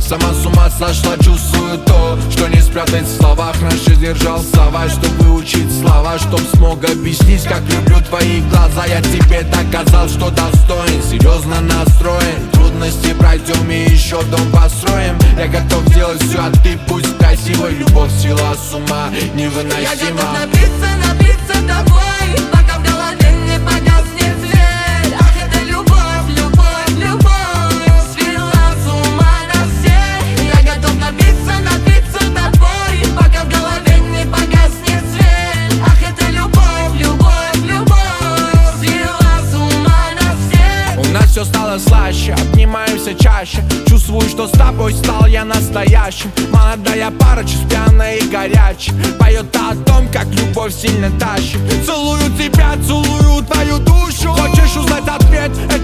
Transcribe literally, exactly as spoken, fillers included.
Сама с ума сошла, чувствую то, что не спрятать в словах. Раньше держал слова, чтоб выучить слова, чтоб смог объяснить, как люблю твои глаза. Я тебе доказал, что достоин, серьезно настроен. Трудности пройдем и еще дом построим. Я готов сделать все, а ты пусть красивой. Любовь свела с ума невыносима. Я готов напиться, напиться тобой, пока в голове не погаснет свет. Ах, это любовь, любовь, любовь свела с ума нас всех. Я готов напиться, напиться тобой, пока в голове не погаснет свет. Ах, это любовь, любовь, любовь свела с ума нас всех. У нас все стало слаще, обнимаемся чаще. Чувствую, что с тобой стал я настоящим. Молодая пара, чуть пьяная и горячая, поет о том, как любовь сильно тащит. Целую тебя, целую твою душу. Хочешь узнать ответ?